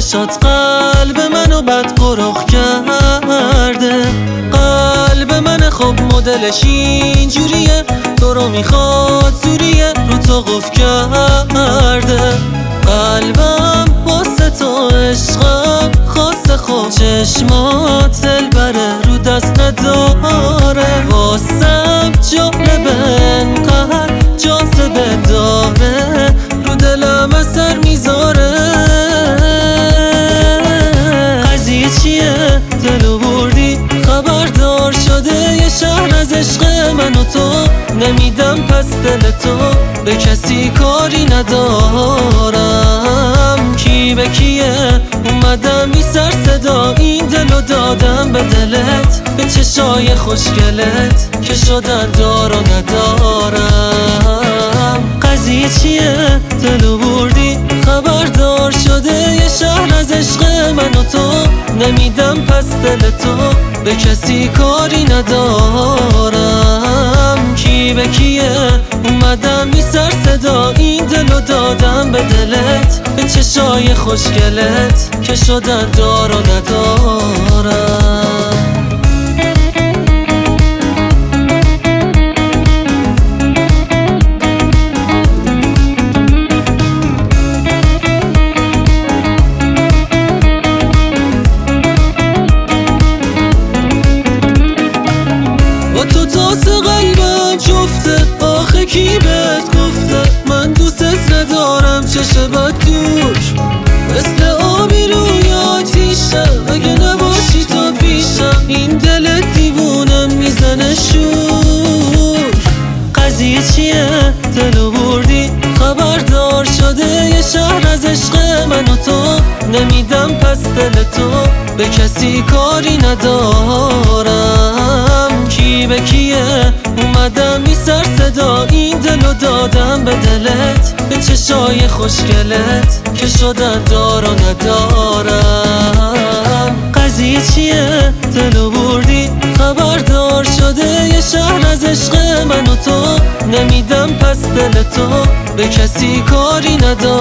چشات قلب منو بد قرخ کرده. قلب من خب مدلش اینجوریه، تو رو میخواد زوریه، رو تو قفل کرده. قلبم واسه تو عشقم خواسته، خب چشمات دلبره رو دست نداره. واسم جالبه انقدر جاذبه داره، رو دلم اثر میذاره. قضیه چیه؟ دلو بردی خبردار شده یه شهر از عشق من و تو. نمیدم پس دل تو به کسی کاری ندارم. کی به کیه اومدم بی سر صدا، این دلو دادم به دلت، به چشای خوشگلت که شدن دار و ندارم. قضیه چیه؟ دلو بردی خبردار شده یه شهر از عشق من و تو. نمیدم پس دل تو به کسی کاری ندارم. کی به کیه اومدم بی سر صدا، این دلو دادم به دلت، به چشای خوشگلت که شدن دار و ندارم. قلبم جفته، آخه کی بهت گفته من دوستت ندارم؟ چشه بد دور مثل آبی روی آتیشم، اگه نباشی تو پیشم این دلت دیوونم میزنه شور. قضیه چیه؟ دلو بردی خبردار شده یه شهر از عشق من و تو. نمیدم پس دل تو به کسی کاری ندارم. کی به کیه اومدم بی سر صدا، این دلو دادم به دلت، به چشای خوشگلت که شدن دار و ندارم. قضیه چیه؟ دلو بردی خبردار شده یه شهر از عشق من و تو. نمیدم پس دل تو به کسی کاری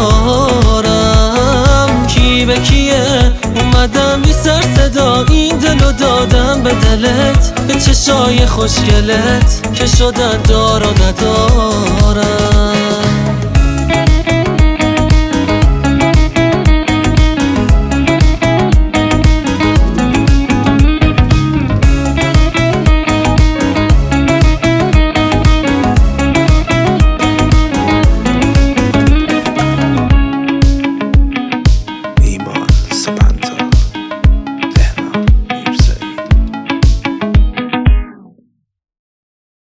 ندارم. کی به کیه اومدم بی سر صدا، این دلو دادم به دلت، به چشای خوشگلت که شدن دار و ندارم.